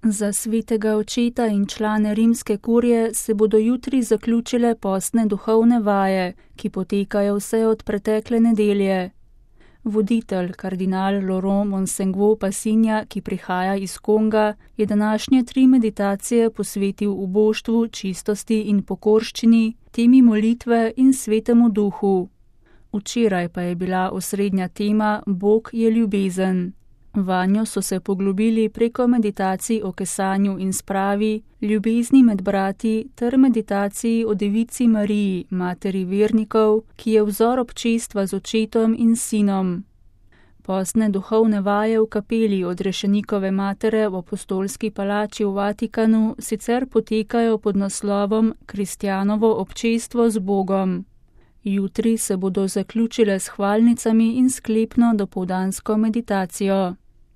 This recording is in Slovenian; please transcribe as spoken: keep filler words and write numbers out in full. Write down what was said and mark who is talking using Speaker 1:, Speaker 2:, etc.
Speaker 1: Za svetega očeta in člane rimske kurije se bodo jutri zaključile postne duhovne vaje, ki potekajo vse od pretekle nedelje. Voditelj, kardinal Laurent Monsengwo Passinja, ki prihaja iz Konga, je današnje tri meditacije posvetil uboštvu, čistosti in pokorščini, temi molitve in svetemu duhu. Včeraj pa je bila osrednja tema Bog je ljubezen. Vanjo so se poglobili preko meditacij o kesanju in spravi, ljubezni med brati ter meditaciji o Devici Mariji, materi vernikov, ki je vzor občestva z očetom in sinom. Postne duhovne vaje v kapeli Odrešenikove matere v apostolski palači v Vatikanu sicer potekajo pod naslovom Kristjanovo občestvo z Bogom. Jutri se bodo zaključile s hvalnicami in sklepno dopoldansko meditacijo.